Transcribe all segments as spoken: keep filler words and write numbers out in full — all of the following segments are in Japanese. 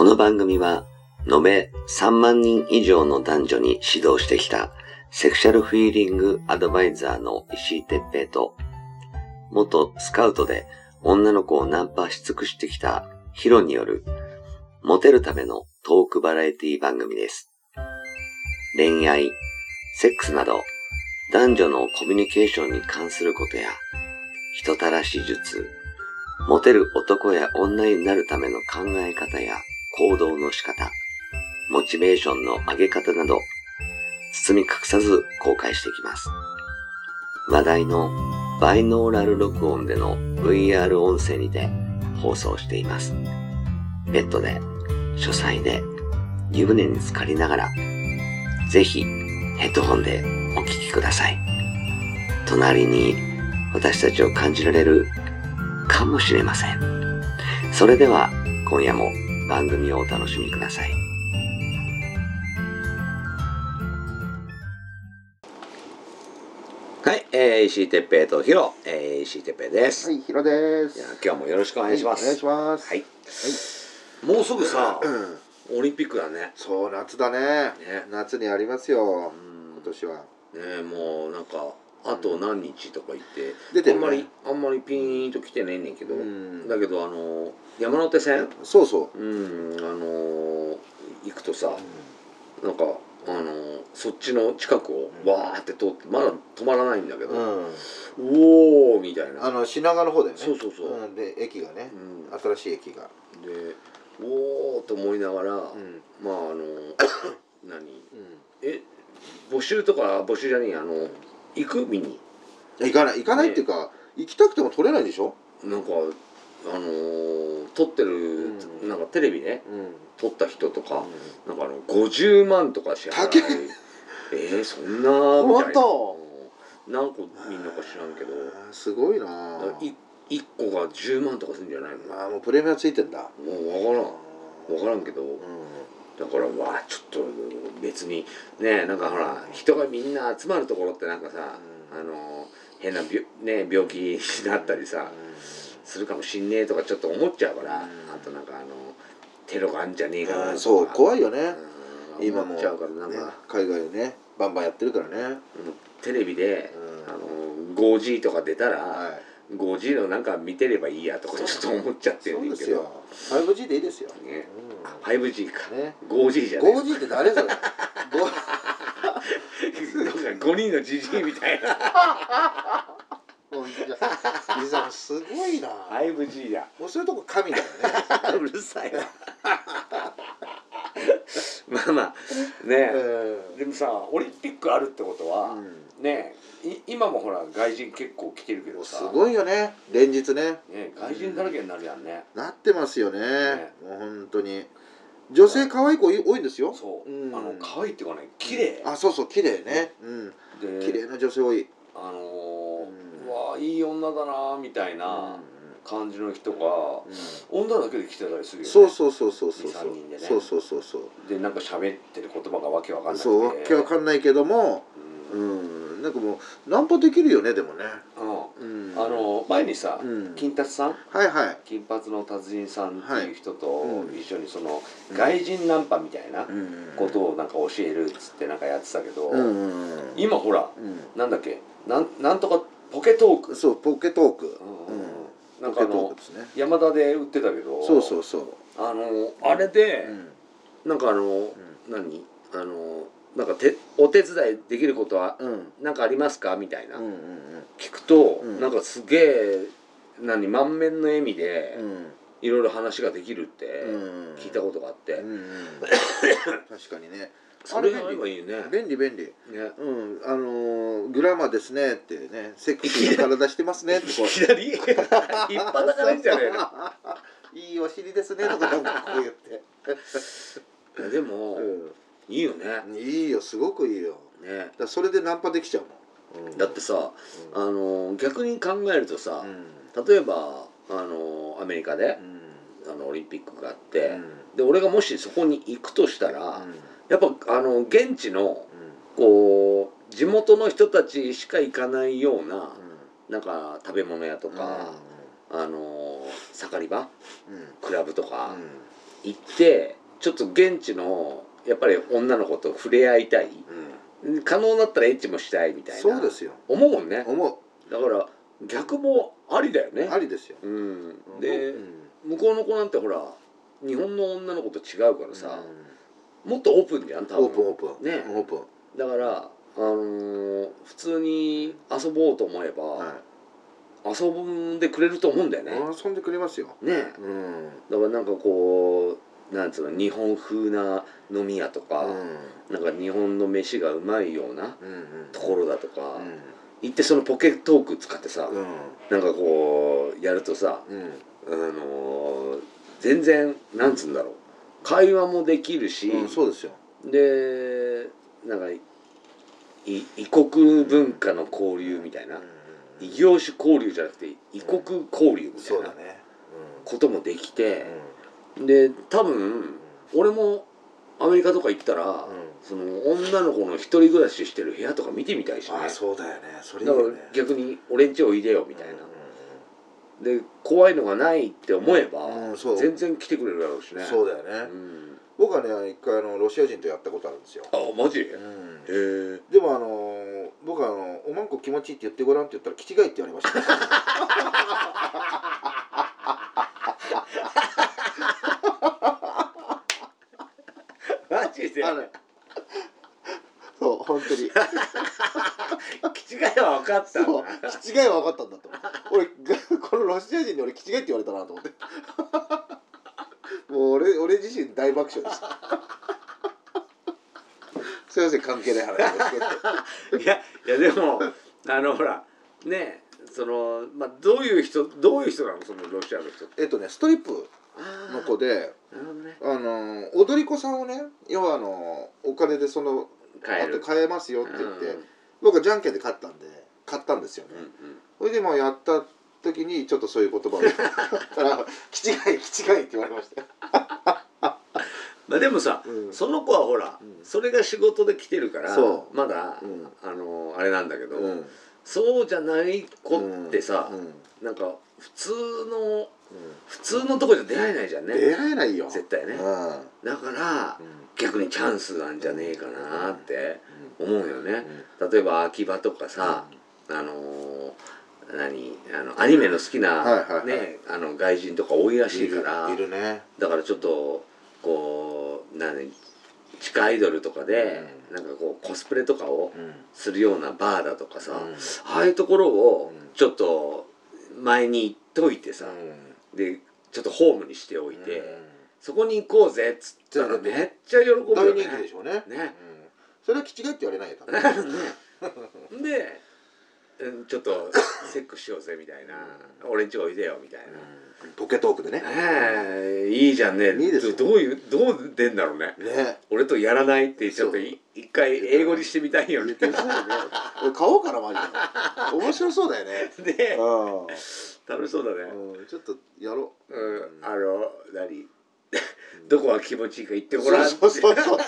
の番組は延べさんまんにん以上の男女に指導してきたセクシャルフィーリングアドバイザーの石井哲平と、元スカウトで女の子をナンパし尽くしてきたヒロによるモテるためのトークバラエティ番組です。恋愛、セックスなど男女のコミュニケーションに関することや人たらし術、モテる男や女になるための考え方や行動の仕方、モチベーションの上げ方など包み隠さず公開していきます。話題のバイノーラル録音での ブイアール 音声にて放送しています。ベッドで、書斎で、湯船に浸かりながら、ぜひヘッドホンでお聞きください。隣に私たちを感じられるかもしれません。それでは今夜も番組をお楽しみください。はい、えー、石井哲平とヒロ、えー、石井哲平です。 はい、ヒロです。 いや今日もよろしくお願いします。 はい、お願いします。 はい。はい、もうすぐさ、うん、オリンピックだね。 そう、夏だね。ね、夏にありますよ。今年は。 ね、もうなんかあと何日とか言って、 出てるね、 あんまりあんまりピーンと来てねえねんけど、うん、だけどあの山手線、 そうそう、 うん、あの行くとさ、うん、なんかあのそっちの近くをわーって通ってまだ止まらないんだけど、うん、おーみたいな、 あの品川の方だよね。 そうそうそう、 うん、で駅がね、うん、新しい駅がでおーと思いながら、うん、まああの何、うん、え募集とか募集じゃねえ、あの行く見に行かない行かないっていうか、ね、行きたくても撮れないでしょ。なんかあのー、撮ってる、うん、なんかテレビね、うん、撮った人とか、うん、なんかあのごじゅうまんとか支払うえー、そんなみたいな、何個見んのか知らんけど、 すごいな。 いいっこがじゅうまんとかするんじゃないの。 ああ、もうプレミアついてんだ。 もう分からん分からんけど、うん、だからわあちょっと別にね、なんかほら人がみんな集まるところってなんかさ、うん、あの変な病、ね、病気になったりさ、うん、するかもしんねえとかちょっと思っちゃうから、うん、あとなんかあのテロがあんじゃねえかなとか、 そう怖いよね、 うん、今も思っちゃうからなんか、ね、 海外でねバンバンやってるからね、うん、 テレビで、うん、あの ごジー とか出たら、はい、ごジー のなんか見てればいいやとかちょっと思っちゃってるんだけど、 ファイブジー でいいですよね、うん、ファイブジー か、ね、ごジー じゃないごジー って誰それごにんのジジイみたいな伊沢すごいな。 ファイブジー だ。 もうそういうとこ神だよねうるさいわまあまあね、えー、でもさオリンピックあるってことは、うん、ね今もほら外人結構来てるけどさ、 すごいよね連日 ね, ね外人だらけになるやんね、 うん、なってますよ ね, ねもう本当に女性可愛い子多いんですよ。 そう、うん、あの可愛いっていうかね綺麗、 うん、あそうそう綺麗ね、うん、で綺麗な女性多い、 あのーうん、うわいい女だなみたいな感じの人が、うん、女だけで来てたりするよね。 そうそうそうそうそう、 にさんにんでね、 そうそうそうそうでなんか喋ってる言葉がわけわかんない、 そうわけわかんないけども、うん、うん、なんかもうナンパできるよねでもね、うん、 あの前にさ、うん、金達さん、 はいはい、 金髪の達人さんっていう人と一緒にその、うん、外人ナンパみたいなことをなんか教えるっつってなんかやってたけど、うん、今ほら、うん、なんだっけなん、なんとかポケトーク、 そうポケトーク、うん、 なんかあの、ね、山田で売ってたけど、 そうそうそう、 あのあれで、うん、なんかあの、うん、何あのなんかてお手伝いできることは何かありますかみたいな、うんうんうん、聞くと、うん、なんかすげえ何満面の笑みで、うん、いろいろ話ができるって聞いたことがあって、うんうん、 確かにね、 それがあればいいね、 便利便利、ね、うん、あのー、グラマーですねってね、セクシーな体してますねってこういきなり一発がいいんじゃねえのいいお尻ですねとかこう言ってでも、うん、いいよね、 いいよ、すごくいいよ、ね、だそれでナンパできちゃうもん、うん、 だってさ、うん、あの逆に考えるとさ、うん、例えばあのアメリカで、うん、あのオリンピックがあって、うん、で俺がもしそこに行くとしたら、うん、やっぱあの現地の、うん、こう地元の人たちしか行かないような、うん、なんか食べ物屋とか、うん、あの盛り場、うん、クラブとか、 行ってちょっと現地のやっぱり女の子と触れ合いたい、うん、可能だったらエッチもしたいみたいなそうですよ思うもんね。 思う。 だから逆もありだよね。 ありですよ、 うん、で、 うん、 向こうの子なんてほら日本の女の子と違うからさ、うん、もっとオープンじゃん多分。 オープンオープンね、 オープンだからあのー、普通に遊ぼうと思えば、はい、遊んでくれると思うんだよね。 遊んでくれますよね、うん、だからなんかこうなんつうの日本風な飲み屋とか、うん、なんか日本の飯がうまいようなところだとか、うん、行ってそのポケトーク使ってさ、うん、なんかこうやるとさ、うん、あのー、全然なんつうんだろう会話もできるし、 うん、そうですよ。 でなんか異国文化の交流みたいな、うん、異業種交流じゃなくて異国交流みたいなこともできて、うん、で多分俺もアメリカとか行ったら、うん、その女の子の一人暮らししてる部屋とか見てみたいしね。 あ、そうだよね。それいいよね。 だから逆に俺ん家おいでよみたいな、うん、で怖いのがないって思えば、うんうん、全然来てくれるだろうしね。 そうだよね、うん、僕はね一回あのロシア人とやったことあるんですよ。 あ、マジ？うん、 へえ。でもあの僕はあのおまんこ気持ちいいって言ってごらんって言ったら気違いって言われましたマジで？ あのそう本当に気違いは分かったんだ。そう気違いは分かったんだと俺このロシア人に俺気違いって言われたなと思ってもう俺俺自身大爆笑ですすいません関係ない話ですけどいやいやでもあのほらねそのまあどういう人どういう人なのそのロシアの人って。 えっとねストリップの子で、なるほどね、あの踊り子さんをね要はあのお金でその買える買えますよって言って、うん、僕はじゃんけんで買ったんで買ったんですよね、うんうん、それでもやった時にちょっとそういう言葉を言ったら「気違い気違い」って言われましたよまあでもさ、うん、その子はほら、うん、それが仕事で来てるからまだ、うん、あのあれなんだけど、うん、そうじゃない子ってさ、うんうん、なんか普通の、うん、普通のとこじゃ出会えないじゃんね。 出会えないよ絶対ね、うん、だから、うん、逆にチャンスなんじゃねえかなって思うよね、うん、例えば秋葉とかさ、うん、あのー何あのアニメの好きな、はいはいはい、ね、あの外人とか多いらしいからいる、いるね、だからちょっとこう何地下アイドルとかで、うん、なんかこうコスプレとかをするようなバーだとかさ、うん、ああいうところをちょっと前に行っといてさ、うん、でちょっとホームにしておいて、うん、そこに行こうぜっつったらめっちゃ喜ぶよね。 大人気でしょうね。ね、うん、それは気違いって言われないよ多分ねでちょっとセックスしようぜみたいな、うん、俺んちおいでよみたいな、 うん、ポケトークでね、 えー、いいじゃんね。いいですよ。どういうどう出んだろうね。ね、俺とやらないってちょっと一回英語にしてみたいよね。 言ってみたいよね。俺買おうかなマジで。面白そうだよね。 ね、うん、楽しそうだね、 うん、ちょっとやろう。 うん、あの何どこが気持ちいいか言ってごらん。 そうそうそうそう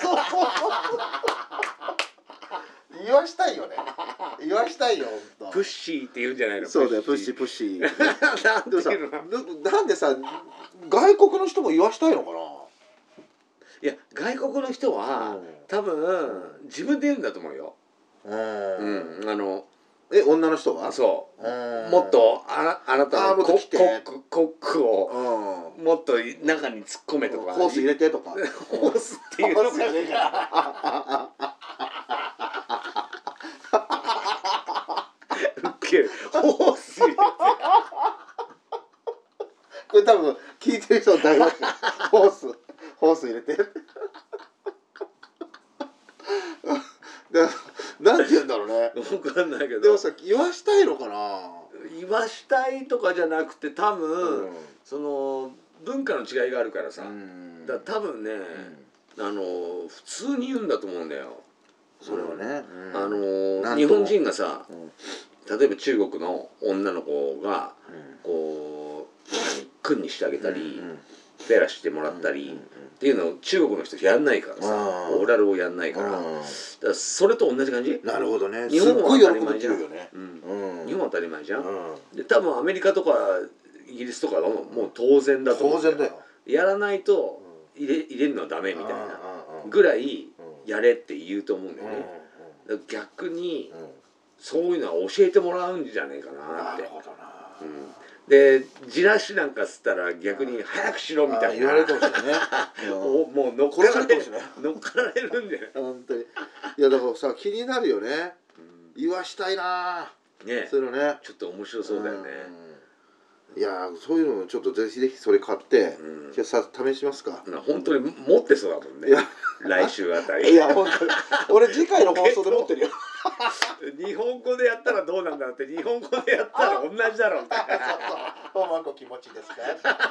言わしたいよね。言わしたいよ本当。 プッシーって言うんじゃないの。 そうだよプッシープッシー。なんでさなんでさ外国の人も言わしたいのかな。 いや外国の人は、うん、多分自分で言うんだと思うよ。うん、うん、あのえ女の人はそうもっとああなたのコックコックをもっと中に突っ込めとかホース入れてとかホースっていうのかねえかホース入れてこれ多分聞いてる人は大爆笑ホースホース入れてなんて言うんだろうね。 分かんないけどでもさ言わしたいのかな。 言わしたいとかじゃなくて多分、うん、その文化の違いがあるからさ、うん、だから多分ね、うん、あの普通に言うんだと思うんだよそれはね、 うん、あの日本人がさ、うん、例えば中国の女の子が、うん、こう何君にしてあげたり、うんうん、フェラしてもらったり、うんうん、っていうのを中国の人やんないからさオーラルをやんないから、だからそれと同じ感じ。 なるほどね。 日本は当たり前じゃん、ねうんうん、日本は当たり前じゃん、うん、で多分アメリカとかイギリスとかはもう当然だと思う。 当然だよ。 やらないと入れ入れるのはダメみたいなぐらいやれって言うと思うんだよね。だから逆にそういうのは教えてもらうんじゃねえかなって。なるほどな。うん、でじらしなんかすったら逆に早くしろみたいな言われるかもしれないね。 もう乗っかられる乗っかられるんで本当に。いやだからさ気になるよね。言わしたいな。ね。そういうのね。 ちょっと面白そうだよね。 いやそういうのちょっとぜひぜひそれ買って、うん、じゃあさ試しますか。 本当に持ってそうだもんね。来週あたり。 いや本当に。俺次回の放送で持ってるよ。 日本語でやったらどうなんだって日本語でやったら同じだろうみたいな。 そうそう。マコ気持ちいいですか。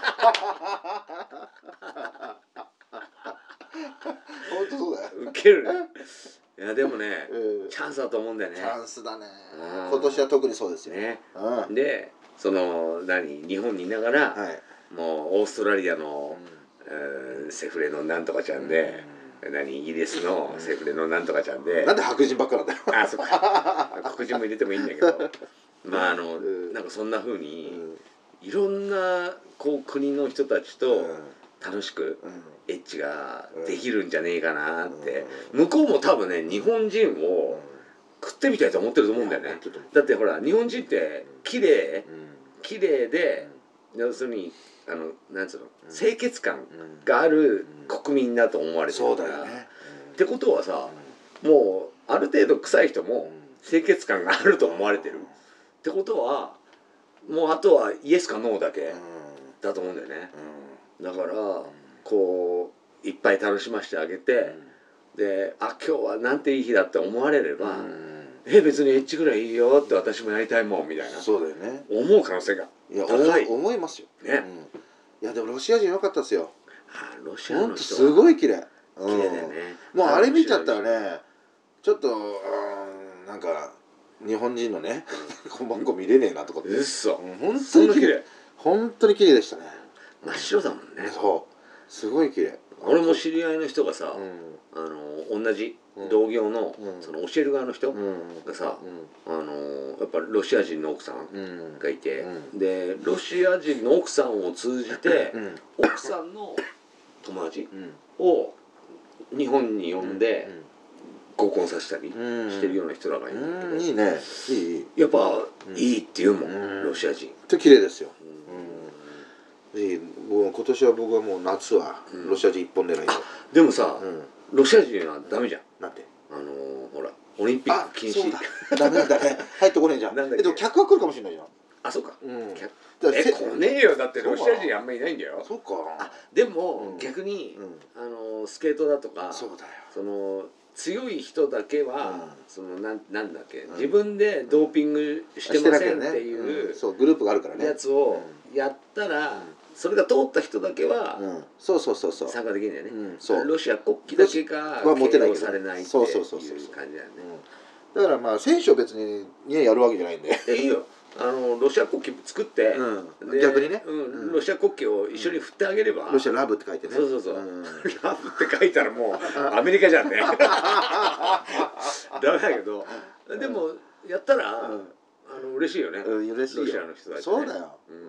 本当そうだよ。 ウケるね。いやでもね、うん、チャンスだと思うんだよね。 チャンスだね。今年は特にそうですよね。 うん、で。その何日本にいながら、はい、もうオーストラリアの、うん、セフレのなんとかちゃんで、うん、何イギリスのセフレのなんとかちゃんで、 なんで白人ばっかなんだよ。 あそっか黒人も入れてもいいんだけどまああの、うん、なんかそんな風に、うん、いろんなこう国の人たちと楽しくエッチができるんじゃねえかなって、向こうも多分ね日本人を食ってみたいと思ってると思うんだよね。だってほら日本人って綺麗、うん、綺麗で、うん、要するにあのなんつうの、うん、清潔感がある国民だと思われてるから、うん、ね、ってことはさ、うん、もうある程度臭い人も清潔感があると思われてる、うん、ってことはもうあとはイエスかノーだけだと思うんだよね。うん、だからこういっぱい楽しませてあげて、であ今日はなんていい日だって思われれば、うん、え別にエッチぐらいいいよって私もやりたいもんみたいな、 そうだよね、 思う可能性が高い。思いますよね、うん、いやでもロシア人良かったですよ。 あロシアの人はすごい綺麗、 綺麗だよね。 もうあれ見ちゃったらねちょっとうんなんか日本人のねこんばんこ見れねえなとかって。 うっそ、 本当に綺麗、本当に綺麗でしたね。 真っ白だもんね。 そうすごい綺麗。 俺も知り合いの人がさ、うん、あの同じ同業の、うん、その教える側の人がさ、うん、あのやっぱロシア人の奥さんがいて、うん、でロシア人の奥さんを通じて、うん、奥さんの友達を日本に呼んで合コンさせたりしてるような人らがいるんだけど、 いいね、いい、 やっぱいいって言うもん、ロシア人。 って綺麗ですよ。もう今年は僕はもう夏はロシア人一本狙いで、うん、 でもさ、うん、ロシア人はダメじゃん。 なんであのー、ほらオリンピック禁止。 ダメだね入ってこねえじゃん。なんだっけ、でも客は来るかもしれないじゃん。 あそうか、うん、え来ねえよ、だってロシア人あんまりいないんだよ。 そうか。 あでも、うん、逆に、うん、あのー、スケートだとかそうだよ、 その強い人だけは、うん、そのなんなんだっけ、うん、自分でドーピングしてませんっていう、 ね、うん、そうグループがあるからねやつをやったら、うん、それが通った人だけは、 うん、そうそうそうそう参加できるんだよね、 うん、そうロシア国旗だけが敬語されないっていう感じだよね。 だからまあ選手は別にねやるわけじゃないんでえいいよ、あのロシア国旗作って、 うん、逆にね、 うん、ロシア国旗を一緒に振ってあげれば、 ロシアラブって書いてね、 そうそうそう、うん、ラブって書いたらもうアメリカじゃんねダメだけど、でもやったら、うん、あの嬉しいよね、 うん、嬉しいよ、 ロシアの人たち、ね、 そうだよ、 うん、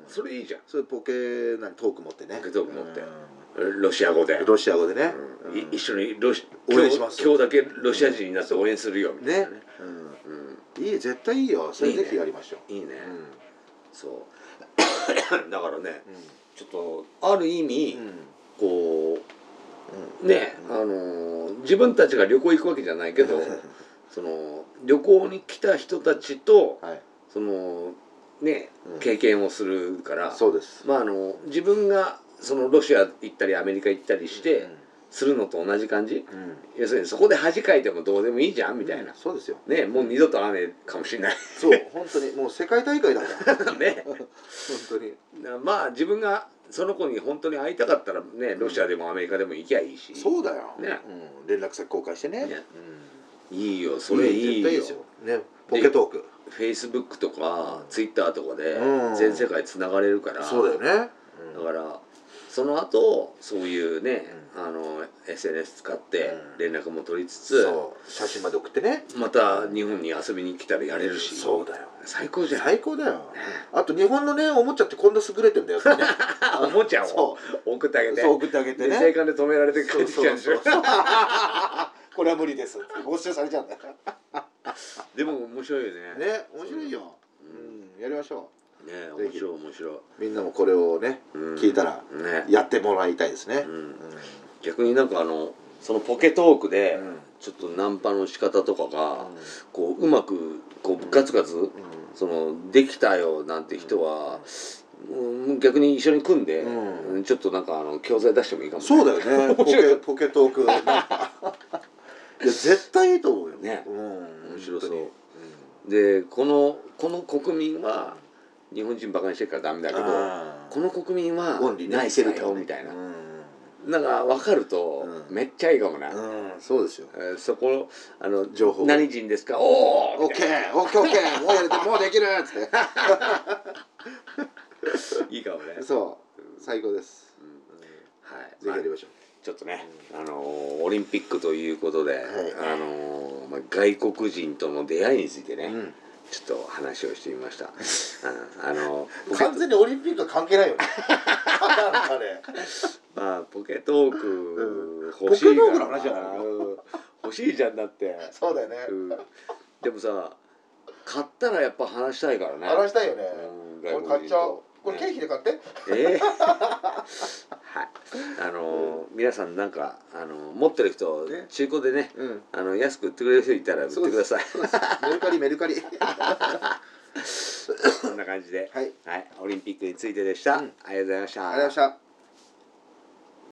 それいいじゃん。 それポケ何トーク持ってね、 ポケトーク持って、うん、ロシア語でロシア語でね、 うん、一緒にロシ応援します、 今日だけロシア人になって応援するよみたいなね、 うん、いい、絶対いいよ、それぜひやりましょう。 いいね、そうだからね、ちょっとある意味、こうね、あの自分たちが旅行行くわけじゃないけどその旅行に来た人たちと、はい、そのね、うん、経験をするから、 そうです、 まああの自分がそのロシア行ったりアメリカ行ったりして、うん、するのと同じ感じ、うん、要するにそこで恥かいてもどうでもいいじゃんみたいな、うん、 そうですよね、もう二度と会わねえかもしれない、 そう本当にもう世界大会だからね本当にまあ自分がその子に本当に会いたかったらね、ロシアでもアメリカでも行きゃいいし、 そうだよ、 ね、 うん、連絡先交換してね、ね、 うん、いいよ、それいいよ、 絶対いいですよ、ね、ポケトークフェイスブックとかツイッターとかで全世界つながれるから、 そうだよね、 だからその後そういうね、うん、あの エスエヌエス 使って連絡も取りつつ、 うん、そう写真まで送ってね、 また日本に遊びに来たらやれるし、 そうだよ、 最高じゃん。 最高だよ、ね、あと日本のねおもちゃってこんな優れてんだよってねおもちゃを送ってあげて、 そう送ってあげてね、 青函で止められて帰ってきちゃうんでしょ。 これは無理ですって没収されちゃうんだよ。 でも面白いよね。 ね、面白いよ。うん、やりましょう。ね、面白い面白い。 みんなもこれをね、聞いたらやってもらいたいですね。 逆になんかあのそのポケトークでちょっとナンパの仕方とかがこううまくこうガツガツそのできたよなんて人は。逆に一緒に組んで、うん、ちょっとなんかあの教材出してもいいかもね。 そうだよね。ポケポケトーク。いや絶対いいと思うよね。うん、面白そう。うん、でこのこの国民は日本人バカにしてるからダメだけど、この国民はナイスだよみたいな。なんか分かるとめっちゃいいかもね。 うん、そうですよ。 えー、そこあの情報何人ですか。おお。 オッケーオッケーオッケーもうやれてもうできるっつって。 いいかもね。 そう最高です、 うん、はい、 ぜひやりましょう。 ちょっとね、あのー、オリンピックということで、はい、あのー、まあ、外国人との出会いについてね、うん、ちょっと話をしてみました。あ、あのー、完全にオリンピックは関係ないよね。 まあポケトーク欲しい、 うん、ポケトークの話じゃないの欲しいじゃんだって。 そうだよね、 うん、でもさ買ったらやっぱ話したいからね。 話したいよね、 うん、 俺買っちゃう。これ経費で買って。 ええー、はい。あのー、皆さんなんかあのー、持ってる人中古でね、うん、あの安く売ってくれる人いたら売ってください。 メルカリメルカリ。 こんな感じで、 はい、 はい、オリンピックについてでした。うん、ありがとうございました。 ありがとうございました。